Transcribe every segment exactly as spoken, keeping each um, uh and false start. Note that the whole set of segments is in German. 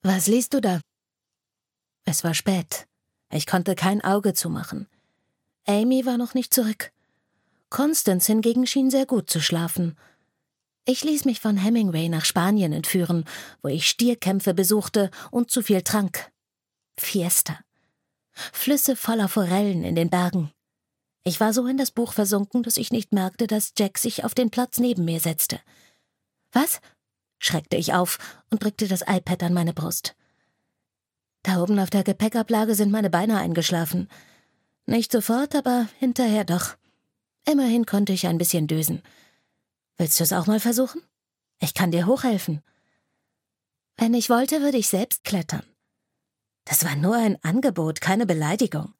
Was liest du da? Es war spät. Ich konnte kein Auge zumachen. Amy war noch nicht zurück. Constance hingegen schien sehr gut zu schlafen. Ich ließ mich von Hemingway nach Spanien entführen, wo ich Stierkämpfe besuchte und zu viel trank. Fiesta. Flüsse voller Forellen in den Bergen. Ich war so in das Buch versunken, dass ich nicht merkte, dass Jack sich auf den Platz neben mir setzte. »Was?« schreckte ich auf und drückte das iPad an meine Brust. Da oben auf der Gepäckablage sind meine Beine eingeschlafen. Nicht sofort, aber hinterher doch. Immerhin konnte ich ein bisschen dösen. Willst du es auch mal versuchen? Ich kann dir hochhelfen. Wenn ich wollte, würde ich selbst klettern. Das war nur ein Angebot, keine Beleidigung.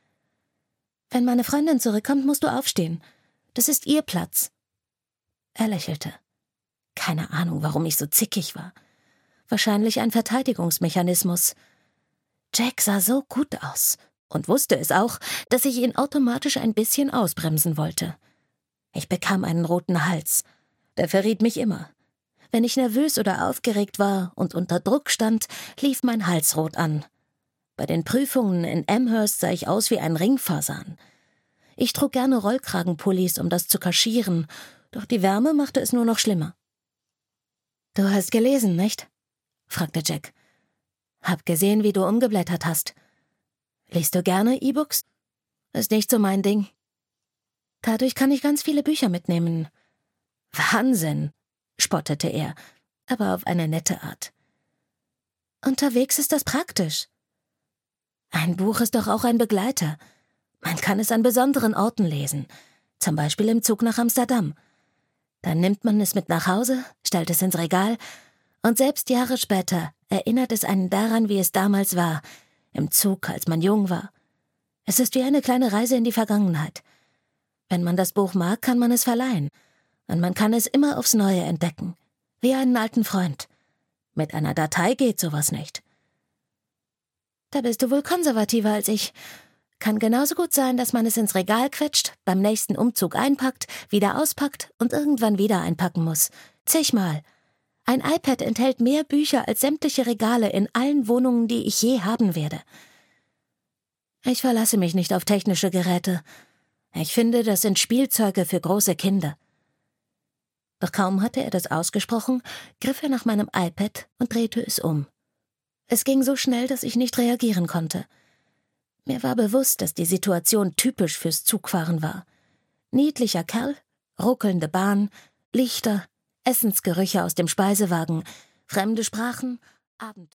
Wenn meine Freundin zurückkommt, musst du aufstehen. Das ist ihr Platz. Er lächelte. Keine Ahnung, warum ich so zickig war. Wahrscheinlich ein Verteidigungsmechanismus. Jack sah so gut aus und wusste es auch, dass ich ihn automatisch ein bisschen ausbremsen wollte. Ich bekam einen roten Hals. Der verriet mich immer. Wenn ich nervös oder aufgeregt war und unter Druck stand, lief mein Hals rot an. Bei den Prüfungen in Amherst sah ich aus wie ein Ringfasan. Ich trug gerne Rollkragenpullis, um das zu kaschieren, doch die Wärme machte es nur noch schlimmer. »Du hast gelesen, nicht?« fragte Jack. »Hab gesehen, wie du umgeblättert hast. Liest du gerne E-Books? Ist nicht so mein Ding. Dadurch kann ich ganz viele Bücher mitnehmen.« »Wahnsinn«, spottete er, aber auf eine nette Art. »Unterwegs ist das praktisch. Ein Buch ist doch auch ein Begleiter. Man kann es an besonderen Orten lesen, zum Beispiel im Zug nach Amsterdam. Dann nimmt man es mit nach Hause, stellt es ins Regal und selbst Jahre später erinnert es einen daran, wie es damals war, im Zug, als man jung war. Es ist wie eine kleine Reise in die Vergangenheit. Wenn man das Buch mag, kann man es verleihen. Und man kann es immer aufs Neue entdecken, wie einen alten Freund. Mit einer Datei geht sowas nicht.« »Da bist du wohl konservativer als ich. Kann genauso gut sein, dass man es ins Regal quetscht, beim nächsten Umzug einpackt, wieder auspackt und irgendwann wieder einpacken muss. Zigmal. Ein iPad enthält mehr Bücher als sämtliche Regale in allen Wohnungen, die ich je haben werde. Ich verlasse mich nicht auf technische Geräte. Ich finde, das sind Spielzeuge für große Kinder.« Doch kaum hatte er das ausgesprochen, griff er nach meinem iPad und drehte es um. Es ging so schnell, dass ich nicht reagieren konnte. Mir war bewusst, dass die Situation typisch fürs Zugfahren war. Niedlicher Kerl, ruckelnde Bahn, Lichter, Essensgerüche aus dem Speisewagen, fremde Sprachen, Abend.